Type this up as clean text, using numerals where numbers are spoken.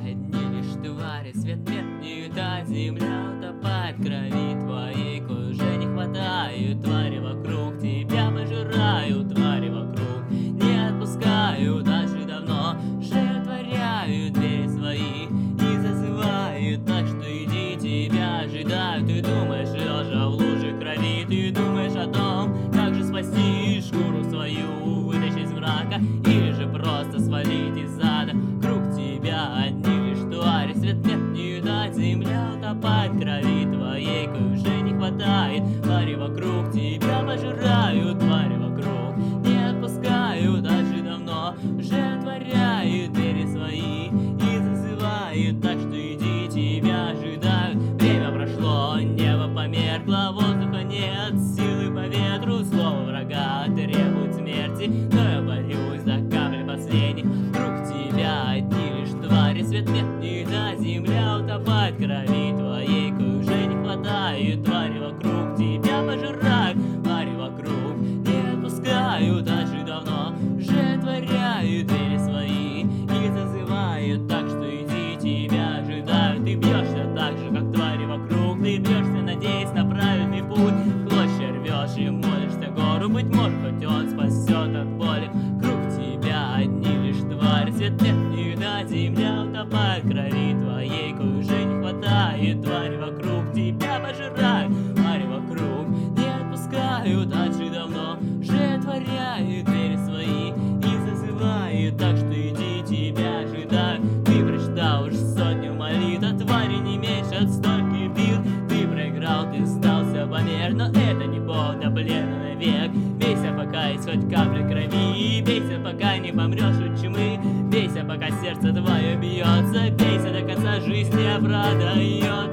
одни лишь твари, свет меркнет, а земля утопает в крови твоей, кой уже не хватает. Твари вокруг тебя пожирают, твари вокруг не отпускают, даже давно животворяют двери свои и зазывают, так что иди, тебя ожидают. Ты думаешь, лежа в луже крови, ты думаешь о том, как же спасти шкуру свою, вытащить из мрака или же просто свалить из ада. Круг тебя одни лишь твари, свет меркнет, а земля утопает в крови твоей, кой уже не хватает. Твари вокруг тебя пожирают, твари вокруг не отпускают, даже давно животворяют двери свои и зазывают, так что иди, тебя ожидают. Время прошло, небо померкло, воздуха нет, силы по ветру, слово врага требует смерти, но я борюсь до капли последней. Вокруг тебя одни лишь твари, свет меркнет, а земля утопает в крови твоей, кой уже не хватает. Твари вокруг тебя пожирают, твари вокруг не отпускают, даже давно животворяют двери свои и зазывают, так что иди, тебя ожидают. Ты бьешься так же, как твари вокруг, ты бьешься, надеясь на правильный путь, клочья рвешь и молишься гору, быть может, хоть он спасет от боли. Круг тебя одни лишь твари, свет меркнет, а земля утопает в крови твоей, кой уже не хватает. Твари вокруг тебя пожирают, твари вокруг не отпускают, даже давно животворяют двери свои и зазывают, так что иди, тебя ожидают. Ты прочитал уж сотню молитв, а твари не меньше от стольких бит. Ты проиграл, ты сдался помер, но это не повод для плена навек. Бейся, пока есть хоть капля крови, бейся, пока не помрешь от чумы, бейся, пока сердце твое бьется, бейся до конца, жизнь не продает.